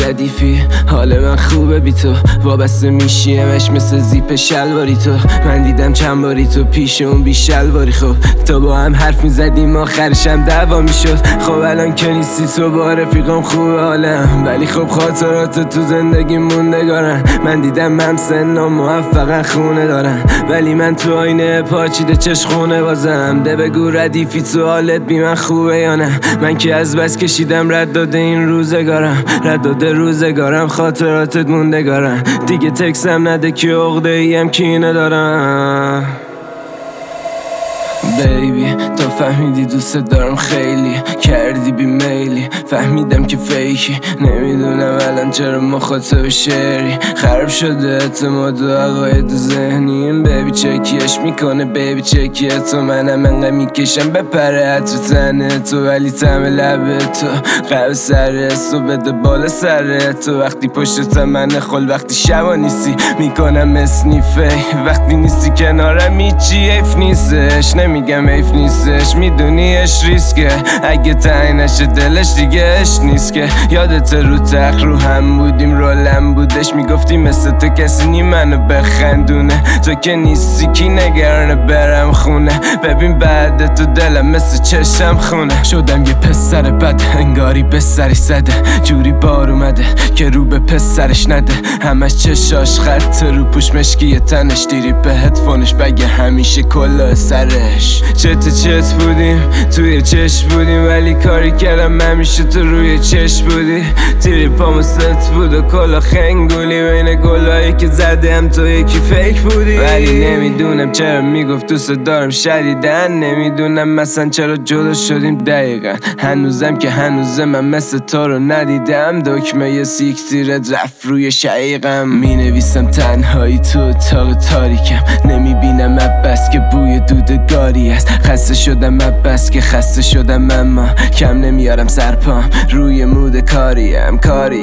ردیفی، حال من خوبه بی تو، وابسته میشیمش مثل زیپ شلواری تو. من دیدم چند باری تو پیش اون بی شلواری، خب تا با هم حرف میزدیم آخرشم دعوا میشد. خب الان که نیستی تو با رفیقام خوبه حالم، ولی خب خاطرات تو زندگی موندگارن. من دیدم هم سنا موفقن خونه دارن، ولی من تو آینه پاچیده چش خونه بازم. ده بگو ردیفی تو حالت بی من خوبه یا نه؟ من که از بس کشیدم رد داده این روزگارم، رد داده روزگارم، خاطراتت موندگارن. دیگه تکسم نده که عقده ایم کینه دارم. بیبی تو فهمیدی دوست دارم خیلی، کردی بی میلی، فهمیدم که فیکی. نمیدونم الان چرا مخاطب شعری، خراب شده اعتماد و عقاید ذهنیم. بیبی چکیش میکنه، بیبی چکیه تو، منم انقدر میکشم بپره عطر تنه تو، ولی طعم لبه تو قهوه سر تو بده بالا سر تو. وقتی پشت من خل، وقتی شبا نیستی میکنم اسنیفه، وقتی نیستی کنارم هیچی حیف نیستش. نمیگم حیف نیستش، میدونیش ریسکه، اگه تعیین نشه دلش دیگه اش نیست که. یادت رو تخت رو هم بودیم، رولم بودش، میگفتی مثل تو کسی نی منو بخندونه. تو که نیستی کی نگرانه برم خونه، ببین بعد تو دلم مثل چشم خونه. شدم یه پسر بد انگاری به سرش زده، جوری بار اومده که رو به پسرش نده. همش چشاش خط رو پوش مشکی تنش، دیری به هدفونش بگه همیشه کلاه سرش. چت بودیم توی چشم بودیم، ولی کاری کردم همیشه تو روی چشم بودی. تیری پامو ست بود و کلا خنگولی، بین گلایی که زدم تو یکی فیک بودی. ولی نمیدونم چرا میگفت دوست دارم شدیدن، نمیدونم مثلا چرا جدا شدیم دقیقا. هنوزم که هنوزم من مثل تو رو ندیدم، دکمه یه سیک تیرت رفت روی شقیقم. می نویسم تنهایی تو اتاق تاریکم، نمیبینم بس که بوی دودگاری است. خسته شدم بس که خسته شدم، اما کم نمیارم سرپام روی مود کاریم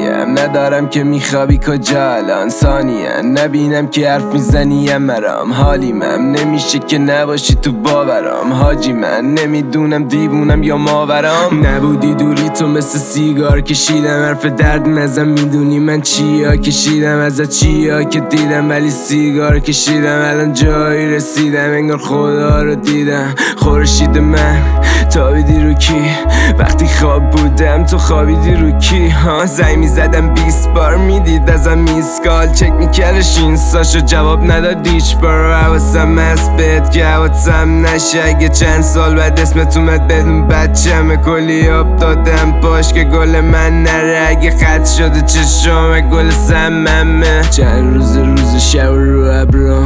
ندارم که میخوابی کجا الان ثانیه، نبینم که حرف میزنی مرام. حالی من نمیشه که نباشی تو باورام حاجی، من نمیدونم دیوونم یا ماورام. نبودی دوری تو مثل سیگار کشیدم، حرف درد نزن میدونی من چیا کشیدم، ازت چیا که دیدم، ولی سیگار کشیدم. الان جایی رسیدم انگار خدا رو دیدم. خورشید من تابیدی رو کی، وقتی خواب بودم تو خوابیدی رو کی. ها زنگ میزدم 20 بار میدید ازم میسکال، چک میکردش اینستاشو جواب نداد هیچ بار. حواسم هست بهت که حواسم نشه، اگه چند سال بعد اسمت اومد بدون بچه‌مه. کلی آب دادم پاش که گل من نره، اگه خط شده چشمه گل سممه. چند روز شب رو ابرام،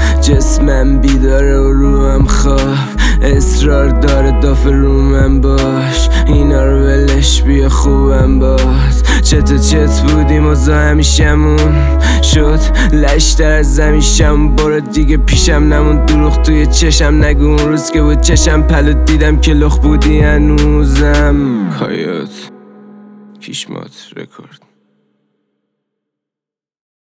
جسمم بیداره و روحم خواب، اصرار داره دافه رو من باش، اینا رو ولش بیا خوبم باز. چت بودیم و همیشمون شد لشتر از همیشم، برو دیگه پیشم نمون دروغ توی چشم نگو. اون روز که بود چشم پلوت دیدم که لخ بودی هنوزم. کایات کیشمات رکورد.